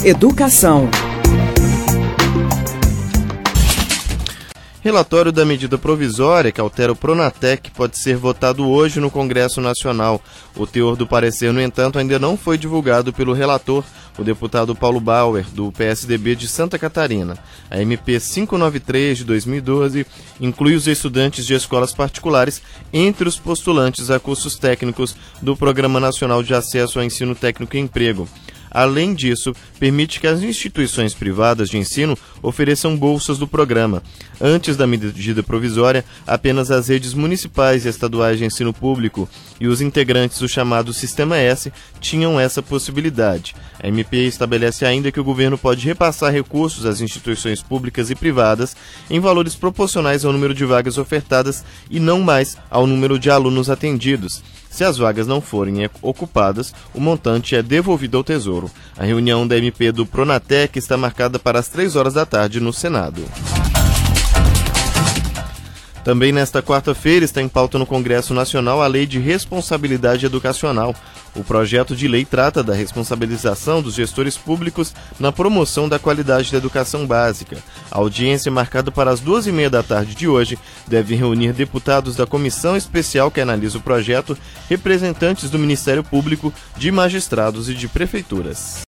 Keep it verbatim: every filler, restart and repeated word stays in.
Educação. Relatório da medida provisória que altera o Pronatec pode ser votado hoje no Congresso Nacional. O teor do parecer, no entanto, ainda não foi divulgado pelo relator, o deputado Paulo Bauer, do P S D B de Santa Catarina. A M P quinhentos e noventa e três de dois mil e doze inclui os estudantes de escolas particulares entre os postulantes a cursos técnicos do Programa Nacional de Acesso ao Ensino Técnico e Emprego. Além disso, permite que as instituições privadas de ensino ofereçam bolsas do programa. Antes da medida provisória, apenas as redes municipais e estaduais de ensino público e os integrantes do chamado Sistema S tinham essa possibilidade. A M P estabelece ainda que o governo pode repassar recursos às instituições públicas e privadas em valores proporcionais ao número de vagas ofertadas e não mais ao número de alunos atendidos. Se as vagas não forem ocupadas, o montante é devolvido ao Tesouro. A reunião da M P do Pronatec está marcada para as três horas da tarde no Senado. Também nesta quarta-feira está em pauta no Congresso Nacional a Lei de Responsabilidade Educacional. O projeto de lei trata da responsabilização dos gestores públicos na promoção da qualidade da educação básica. A audiência, marcada para as duas e meia da tarde de hoje, deve reunir deputados da comissão especial que analisa o projeto, representantes do Ministério Público, de magistrados e de prefeituras.